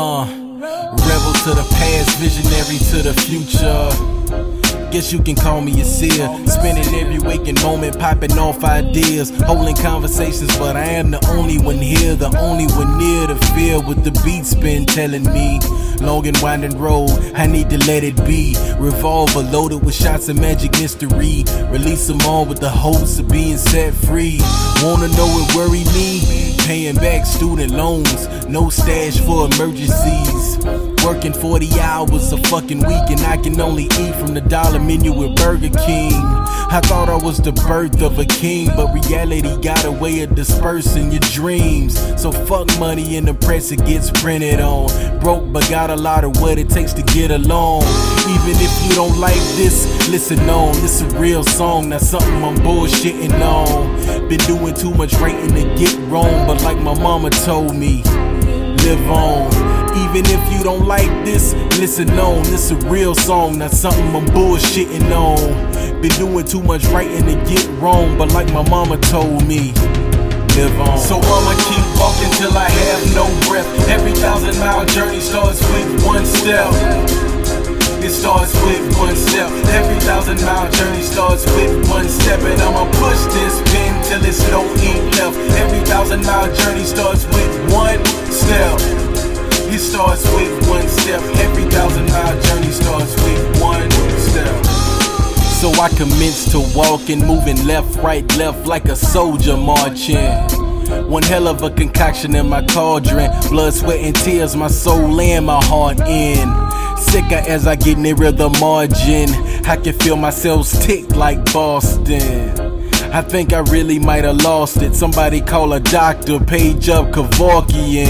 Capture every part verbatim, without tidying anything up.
Uh, rebel to the past, visionary to the future. Guess you can call me a seer. Spending every waking moment, popping off ideas, holding conversations, but I am the only one here, the only one near the field with the beats been telling me. Long and winding road, I need to let it be. Revolver loaded with shots of magic mystery. Release them all with the hopes of being set free. Wanna know what worry me? Paying back student loans, no stash for emergencies. Working forty hours a fucking week and I can only eat from the dollar menu at Burger King. I thought I was the birth of a king, but reality got a way of dispersing your dreams. So fuck money in the press it gets printed on. Broke but got a lot of what it takes to get along. Even if you don't like this, listen on. This a real song, not something I'm bullshitting on. Been doing too much writing to get wrong, but like my mama told me, live on. Even if you don't like this, listen on. This a real song, not something I'm bullshitting on. Been doing too much writing to get wrong, but like my mama told me, live on. So I'ma keep walking till I have no breath. Every thousand mile journey starts with one step. It starts with one step. Every thousand mile journey starts with one step. And I'ma push this pen till it's no ink left. Every thousand mile journey starts with one step. It starts with one step. Every thousand mile journey starts with one step. So I commence to walk and moving left, right, left like a soldier marching. One hell of a concoction in my cauldron. Blood, sweat, and tears, my soul and my heart in. Sicker as I get nearer the margin. I can feel my cells tick like Boston. I think I really might have lost it. Somebody call a doctor, page up Kevorkian.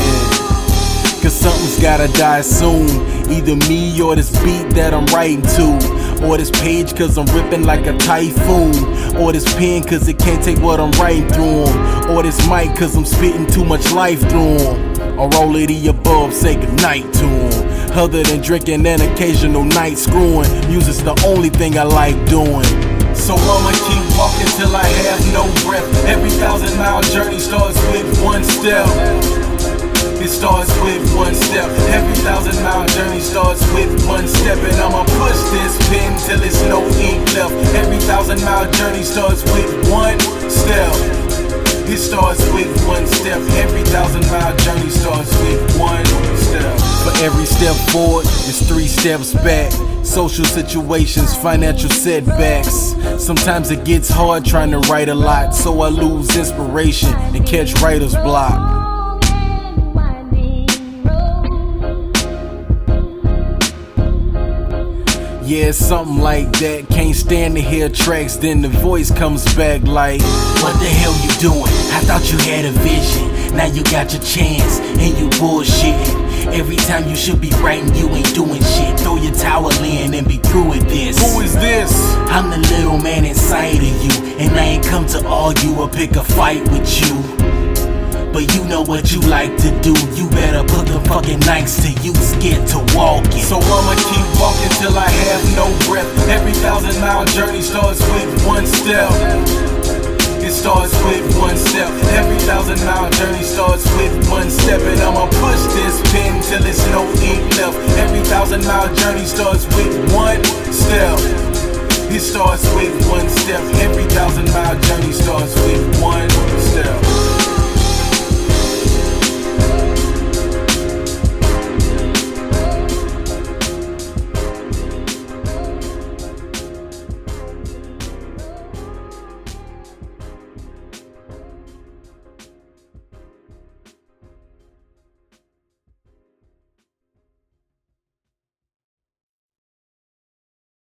Cause something's gotta die soon. Either me or this beat that I'm writing to. Or this page cause I'm ripping like a typhoon. Or this pen cause it can't take what I'm writing through 'em. Or this mic cause I'm spitting too much life through 'em. Or all of the above, say goodnight to 'em. Other than drinking and occasional night screwing, music's the only thing I like doing. So I'ma keep walking till I have no breath. Every thousand mile journey starts with one step. It starts with one step. Every thousand mile journey starts with one step. And I'ma push this pen till it's no ink left. Every thousand mile journey starts with one step. It starts with one step. Every thousand mile journey starts with one step. For every step forward, it's three steps back. Social situations, financial setbacks. Sometimes it gets hard trying to write a lot, so I lose inspiration and catch writer's block. Yeah, it's something like that. Can't stand to hear tracks, then the voice comes back like, what the hell you doing? I thought you had a vision. Now you got your chance and you bullshitting. Every time you should be writing, you ain't doing shit. Throw your towel in and be through with this. Who is this? I'm the little man inside of you, and I ain't come to argue or pick a fight with you. But you know what you like to do. You better put the fucking nights to use, get to walking. So I'ma keep walking till I have no breath. Every thousand mile journey starts with one step. It starts with one step.